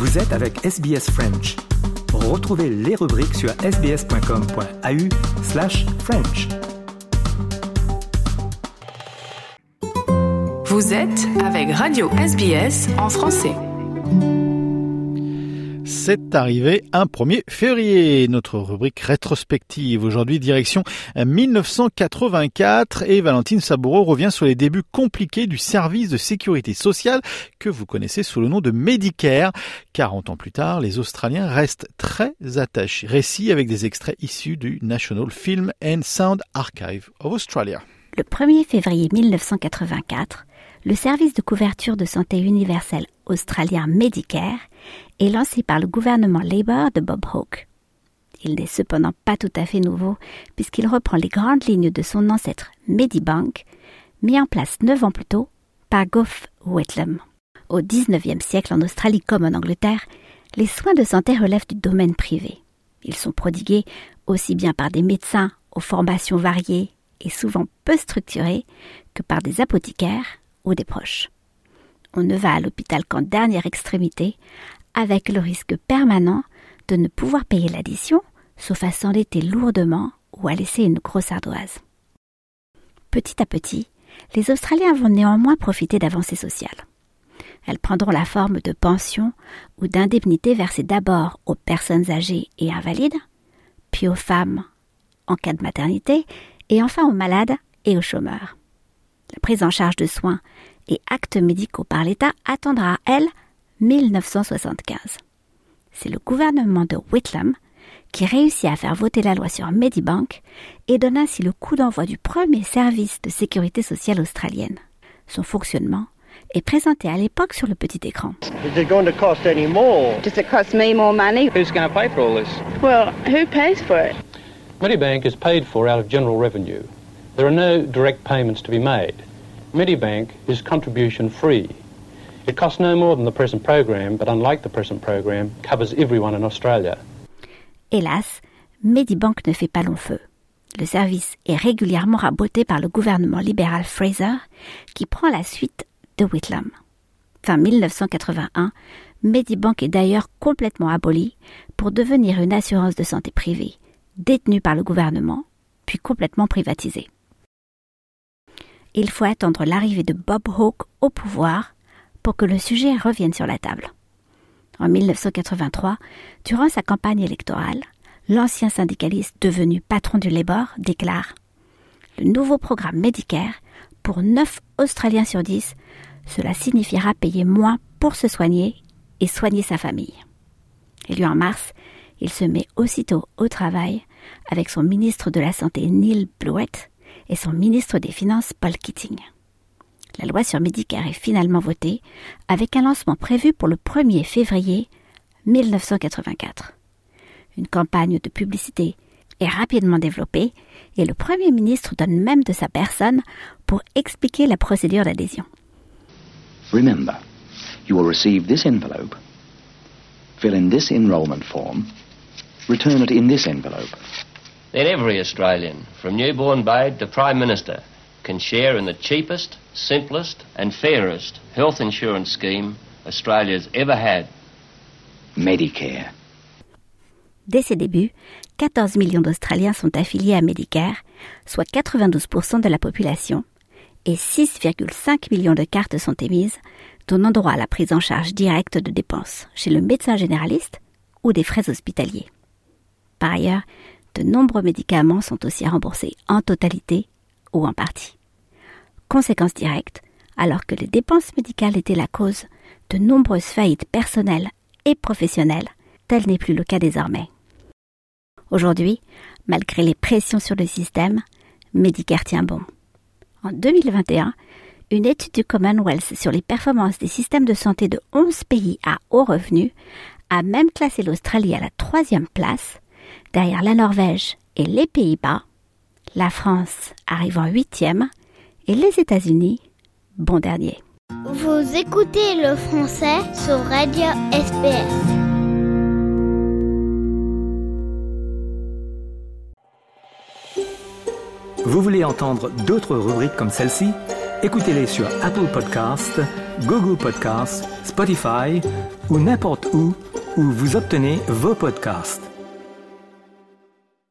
Vous êtes avec SBS French. Retrouvez les rubriques sur sbs.com.au/French. Vous êtes avec Radio SBS en français. C'est arrivé un 1er février, notre rubrique rétrospective. Aujourd'hui, direction 1984 et Valentine Saboureau revient sur les débuts compliqués du service de sécurité sociale que vous connaissez sous le nom de Medicare. 40 ans plus tard, les Australiens restent très attachés. Récit avec des extraits issus du National Film and Sound Archive of Australia. Le 1er février 1984, le service de couverture de santé universelle australien Medicare est lancé par le gouvernement Labour de Bob Hawke. Il n'est cependant pas tout à fait nouveau puisqu'il reprend les grandes lignes de son ancêtre Medibank, mis en place 9 ans plus tôt par Gough Whitlam. Au XIXe siècle, en Australie comme en Angleterre, les soins de santé relèvent du domaine privé. Ils sont prodigués aussi bien par des médecins aux formations variées et souvent peu structurées que par des apothicaires ou des proches. On ne va à l'hôpital qu'en dernière extrémité, avec le risque permanent de ne pouvoir payer l'addition, sauf à s'endetter lourdement ou à laisser une grosse ardoise. Petit à petit, les Australiens vont néanmoins profiter d'avancées sociales. Elles prendront la forme de pensions ou d'indemnités versées d'abord aux personnes âgées et invalides, puis aux femmes en cas de maternité, et enfin aux malades et aux chômeurs. La prise en charge de soins et actes médicaux par l'État attendra, elle, 1975. C'est le gouvernement de Whitlam qui réussit à faire voter la loi sur Medibank et donne ainsi le coup d'envoi du premier service de sécurité sociale australienne. Son fonctionnement est présenté à l'époque sur le petit écran. Is it going to cost any more? Does it cost me more money? Who's going to pay for all this? Well, who pays for it? Medibank is paid for out of general revenue. There are no direct payments to be made. Medibank is contribution free. It costs no more than the present program, but unlike the present program, covers everyone in Australia. Hélas, Medibank ne fait pas long feu. Le service est régulièrement raboté par le gouvernement libéral Fraser, qui prend la suite de Whitlam. Fin 1981, Medibank est d'ailleurs complètement aboli pour devenir une assurance de santé privée, détenue par le gouvernement, puis complètement privatisée. Il faut attendre l'arrivée de Bob Hawke au pouvoir pour que le sujet revienne sur la table. En 1983, durant sa campagne électorale, l'ancien syndicaliste devenu patron du Labour déclare « Le nouveau programme Medicare, pour 9 Australiens sur 10, cela signifiera payer moins pour se soigner et soigner sa famille. » Élu en mars, il se met aussitôt au travail avec son ministre de la Santé Neil Blewett et son ministre des Finances Paul Keating. La loi sur Medicare est finalement votée avec un lancement prévu pour le 1er février 1984. Une campagne de publicité est rapidement développée et le Premier ministre donne même de sa personne pour expliquer la procédure d'adhésion. Remember, you will receive this envelope, fill in this enrolment form, return it in this envelope. Then every Australian, from newborn babe to Prime Minister, can share in the cheapest, simplest and fairest health insurance scheme Australia's ever had. Medicare. Dès ses débuts, 14 millions d'Australiens sont affiliés à Medicare, soit 92% de la population, et 6,5 millions de cartes sont émises, donnant droit à la prise en charge directe de dépenses chez le médecin généraliste ou des frais hospitaliers. Par ailleurs, de nombreux médicaments sont aussi remboursés en totalité ou en partie. Conséquence directe, alors que les dépenses médicales étaient la cause de nombreuses faillites personnelles et professionnelles, tel n'est plus le cas désormais. Aujourd'hui, malgré les pressions sur le système, Medicare tient bon. En 2021, une étude du Commonwealth sur les performances des systèmes de santé de 11 pays à haut revenu a même classé l'Australie à la 3e place, derrière la Norvège et les Pays-Bas, la France arrive en 8e et les États-Unis, bon dernier. Vous écoutez le français sur Radio SBS. Vous voulez entendre d'autres rubriques comme celle-ci? Écoutez-les sur Apple Podcasts, Google Podcasts, Spotify ou n'importe où vous obtenez vos podcasts.